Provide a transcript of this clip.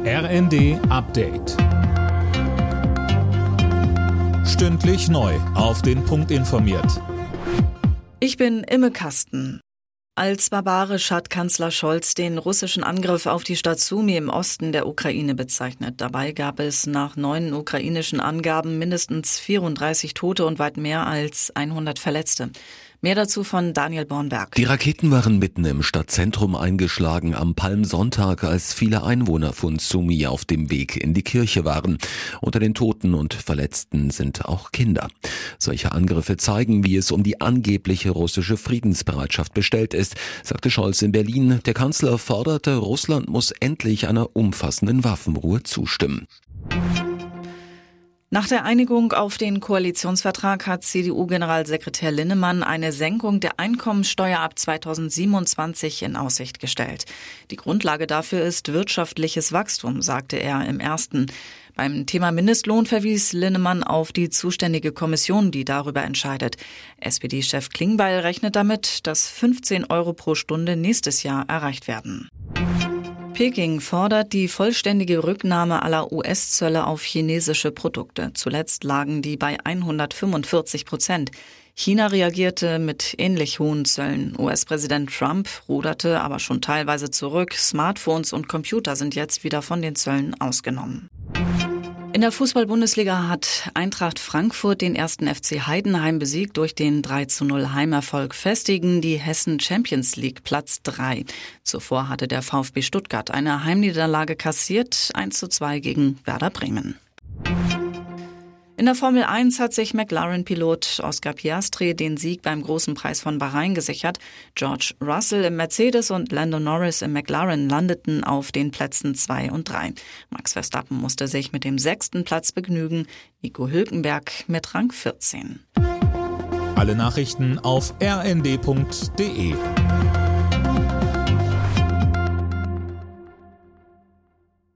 RND Update. Stündlich neu auf den Punkt informiert. Ich bin Imme Kasten. Als barbarisch hat Kanzler Scholz den russischen Angriff auf die Stadt Sumy im Osten der Ukraine bezeichnet. Dabei gab es nach neuen ukrainischen Angaben mindestens 34 Tote und weit mehr als 100 Verletzte. Mehr dazu von Daniel Bornberg. Die Raketen waren mitten im Stadtzentrum eingeschlagen am Palmsonntag, als viele Einwohner von Sumy auf dem Weg in die Kirche waren. Unter den Toten und Verletzten sind auch Kinder. Solche Angriffe zeigen, wie es um die angebliche russische Friedensbereitschaft bestellt ist, sagte Scholz in Berlin. Der Kanzler forderte, Russland muss endlich einer umfassenden Waffenruhe zustimmen. Nach der Einigung auf den Koalitionsvertrag hat CDU-Generalsekretär Linnemann eine Senkung der Einkommensteuer ab 2027 in Aussicht gestellt. Die Grundlage dafür ist wirtschaftliches Wachstum, sagte er im ersten. Beim Thema Mindestlohn verwies Linnemann auf die zuständige Kommission, die darüber entscheidet. SPD-Chef Klingbeil rechnet damit, dass 15 Euro pro Stunde nächstes Jahr erreicht werden. Peking fordert die vollständige Rücknahme aller US-Zölle auf chinesische Produkte. Zuletzt lagen die bei 145%. China reagierte mit ähnlich hohen Zöllen. US-Präsident Trump ruderte aber schon teilweise zurück. Smartphones und Computer sind jetzt wieder von den Zöllen ausgenommen. In der Fußball-Bundesliga hat Eintracht Frankfurt den 1. FC Heidenheim besiegt. Durch den 3:0 Heimerfolg festigen die Hessen Champions League Platz 3. Zuvor hatte der VfB Stuttgart eine Heimniederlage kassiert, 1:2 gegen Werder Bremen. In der Formel 1 hat sich McLaren-Pilot Oscar Piastri den Sieg beim Großen Preis von Bahrain gesichert. George Russell im Mercedes und Lando Norris im McLaren landeten auf den Plätzen 2 und 3. Max Verstappen musste sich mit dem 6. Platz begnügen, Nico Hülkenberg mit Rang 14. Alle Nachrichten auf rnd.de.